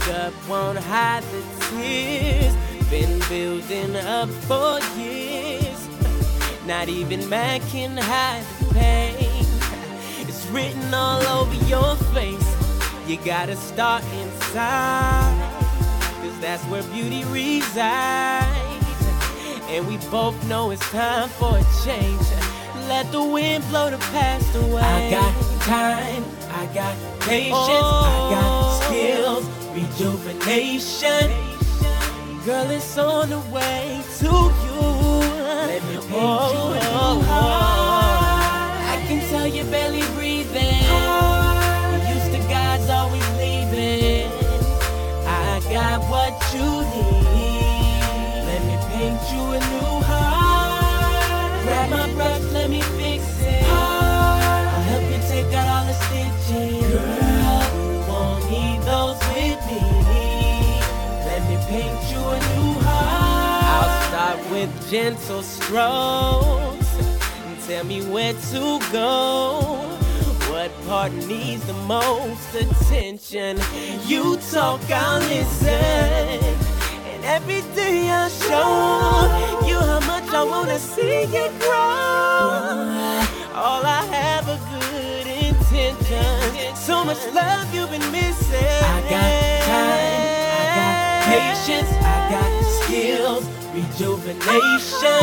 up, won't hide the tears. Been building up for years. Not even man can hide the pain. It's written all over your face. You gotta start inside, 'cause that's where beauty resides. And we both know it's time for a change. Let the wind blow the past away. I got time, I got patience, I got skills, rejuvenation. Girl, it's on the way to you. Let me paint you a new heart. I can tell you're barely breathing. You used to guys always leaving. I got what you need. Let me paint you a new heart. Grab my brush, let me fix it. I'll help you take out all the stitches. Girl, you won't need those with me. let me paint you a new heart. I'll start with gentle strokes and tell me where to go. What part needs the most attention? You talk, I'll listen. And every day I'll show you how much I wanna see you grow. All I have are good intentions. So much love you've been missing. I got time, I got patience, I got skills, rejuvenation.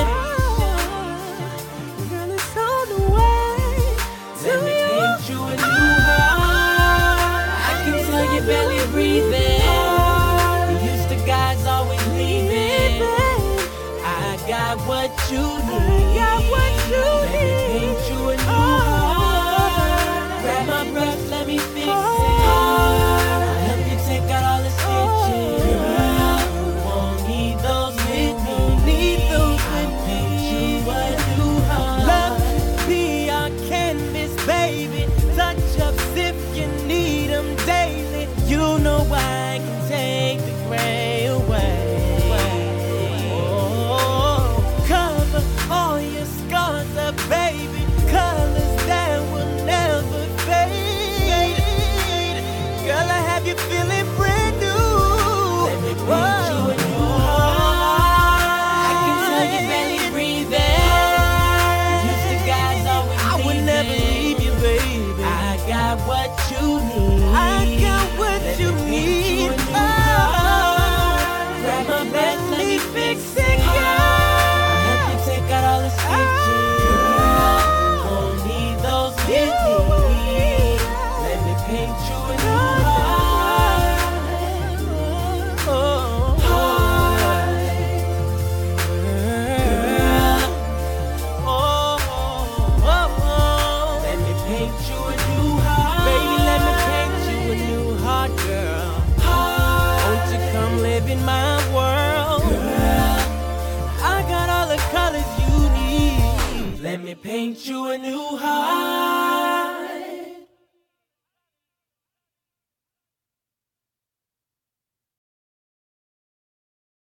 Girl, it's on the way to Let me you. paint you a new heart. I can tell you're barely breathing. You used to guys always leaving. I got what you need. Let me paint you a new heart. Grab my brush, let me fix it. I'll help you take out all the stitches. Girl, you won't need those with me. I'll paint you a new heart. Love be our canvas, baby. Touch ups if you need them daily. You know I can take the gray away. Oh, cover all your scars up, baby. Colors that will never fade. Girl, I have you feeling brand new. Let me paint you a new heart. I can tell you're barely breathing. Used to guys always I would never leave you, baby. I got what you need. I got what Let you me paint you need. a new heart. Grab my brush, let me fix it. I'll help you take out all the stitches. Girl, you won't need those with me. let me paint you a new heart. Let me paint you a new heart. Baby, let me paint you a new heart, girl. Won't you come live in my world? Girl, I got all the colors you need. let me paint you a new heart.